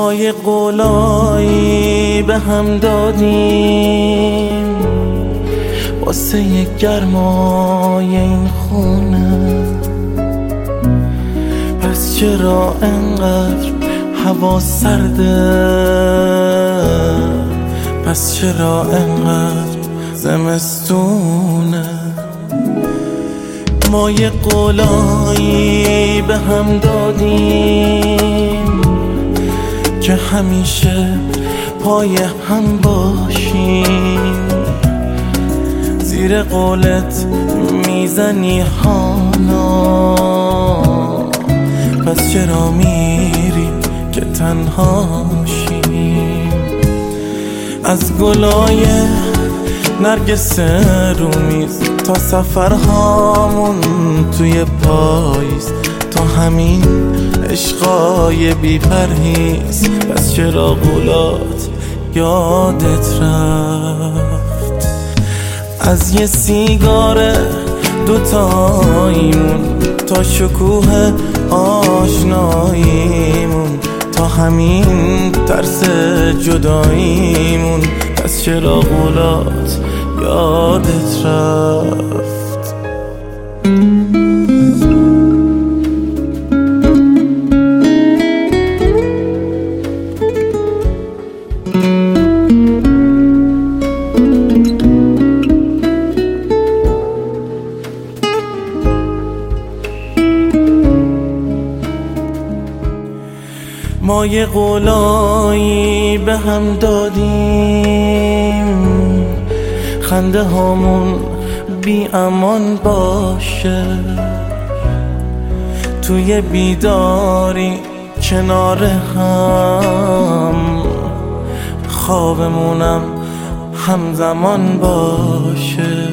ما یه قولایی به هم دادیم واسه یه گرمای این خونه، پس چرا انقدر هوا سرده؟ پس چرا انقدر زمستونه؟ ما یه قولایی به هم دادیم که همیشه پای هم باشیم، زیر قولت میزنی هانا، پس چرا میری که تنهاشیم؟ از گلای نرگس رومیز تا سفرهامون توی پاییز، تا همین عشقای بی پرهیز، پس چرا قولات یادت رفت؟ از یه سیگار دوتاییمون تا شکوه آشناییمون، تا همین ترس جداییمون، پس چرا قولات یادت رفت؟ ما یه قولایی به هم دادیم خنده هامون بی امان باشه، توی بیداری کنار هم، خوابمونم همزمان باشه.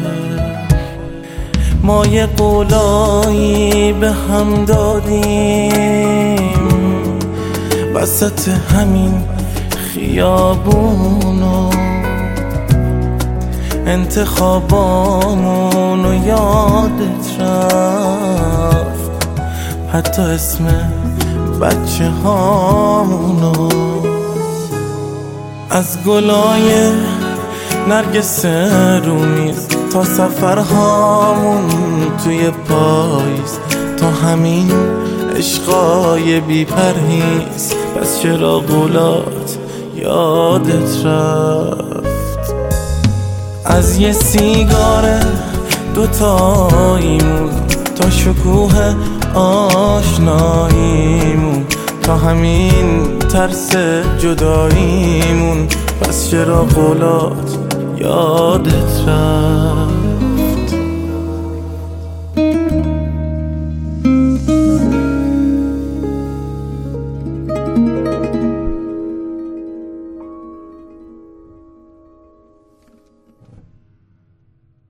ما یه قولایی به هم دادیم وسط همین خیابونو، انتخابامونو یادت رفت، حتی اسم بچه هامونو. از گلای نرگس رومیز تا سفرهامون توی پاییز، تا همین عشقای بی پرهیز، پس چرا قولات یادت رفت؟ از یه سیگار دوتاییمون تا شکوه آشناییمون، تا همین ترس جداییمون، پس چرا قولات یادت رفت؟